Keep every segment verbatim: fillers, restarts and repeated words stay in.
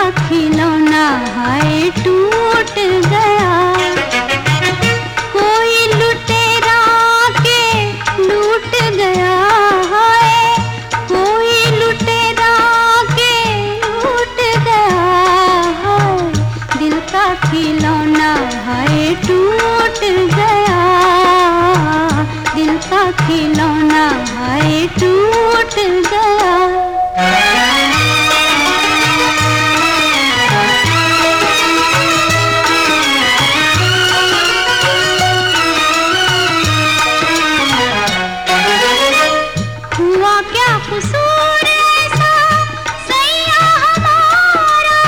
खिलौना हाय टूट गया। कोई लुटेरा के लूट गया हाय, कोई लुटेरा के लूट गया हाय, दिल का खिलौना हाय टूट गया, दिल का खिलौना हाय टूट गया। हुआ क्या कसूर ऐसा सैया हमारा,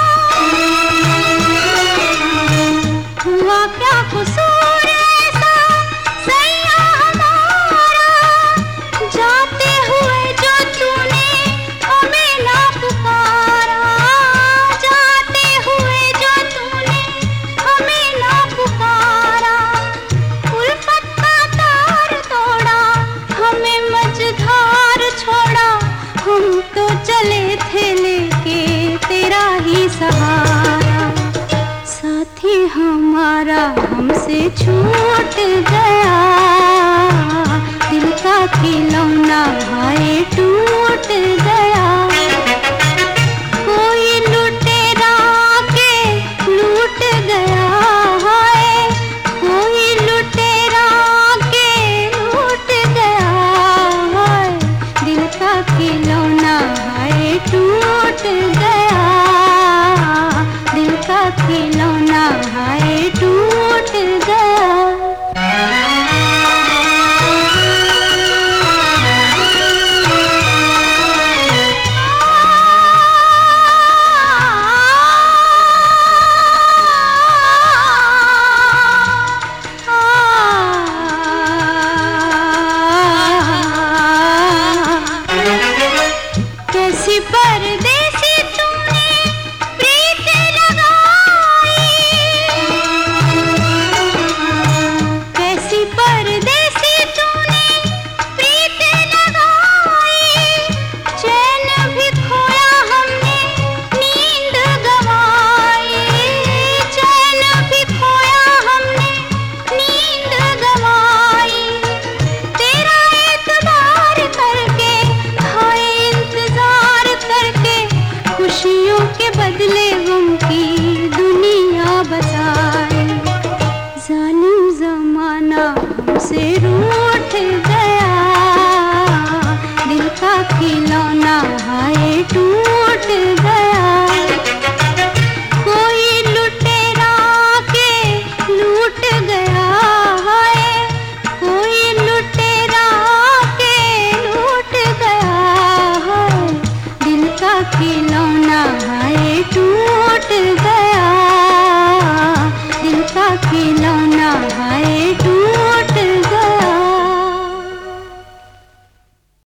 हुआ क्या कसूर ऐसा सैया हमारा, जाते हुए जो तूने हमें ना पुकारा, जाते हुए जो तूने हमें ना पुकारा, उल्फत का तार तोड़ा हमें मझधार छोड़ा, हम तो चले थे लेके तेरा ही सहारा, साथी हमारा हमसे छूट गया, दिल का खिलौना हाय टूट गया। कोई लुटेरा के लूट गया हाय, कोई लुटेरा के लूट गया हाय, दिल का खिलौना हाय टूट गया, दिल का खिलौना हाय टूट गया। कैसी पर